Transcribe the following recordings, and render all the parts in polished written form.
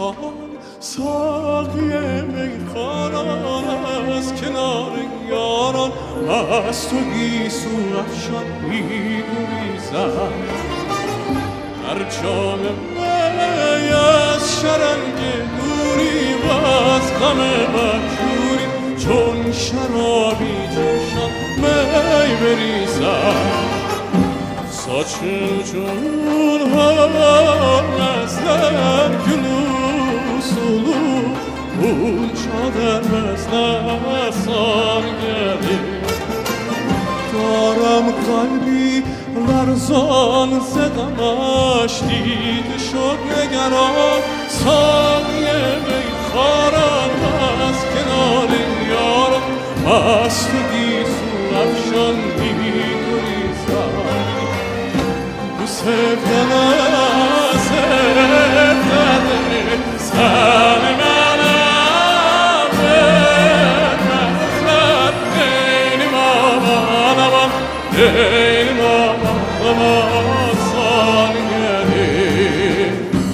ساقی میخواران از کنار یاران از تو گیسو افشان میگریزد هر جام می از شرنگ نوری و از غم مکروری چون شرابی جوشان می بریزد saçın ucun vermezler gül usulu Unça dermezler sar gelir Daram kalbi لرزان زدم اشتید شد نگران سایه میخارم از کنار یارم از تو گیسو افشان میگریزم sevdana sen bana vermezler benim aman aman benim aman aman san gelir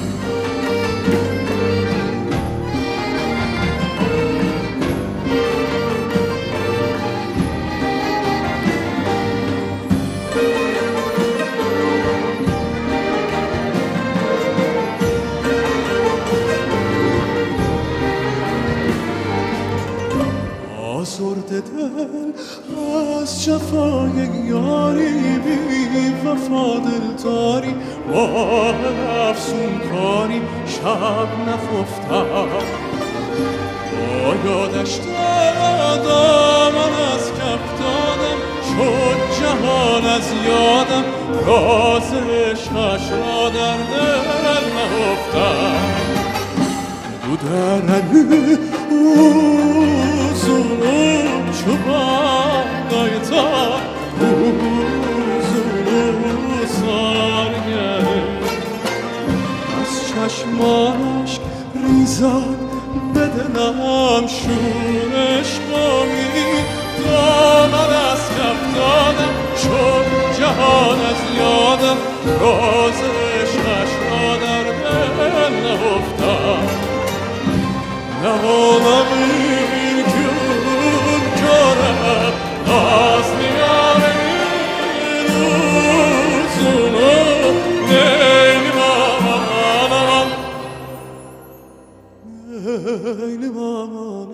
آزرده دل از جفای یاری بی وفا دلداری با افسون کاری شب نخفتم با یادش دادم من از کف دادم شد جهان از یادم راز عشقش را در دل نهفتم دو درنی uzun çubağdaydı uzun sar gelir az çشمان aşk ریزد بدنم شور عشقامی دامن از کف دادم شد جهان از یادم راز عشقش را در دل نهفتم نه olamır gün körem az diyarın uzunu neylim aman aman neylim aman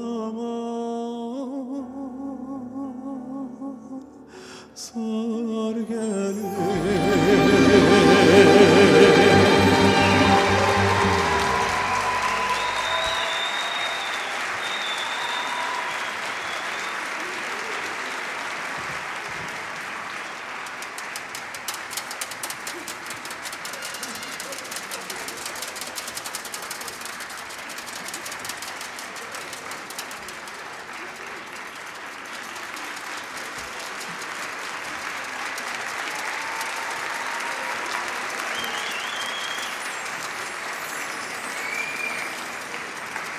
aman sar gel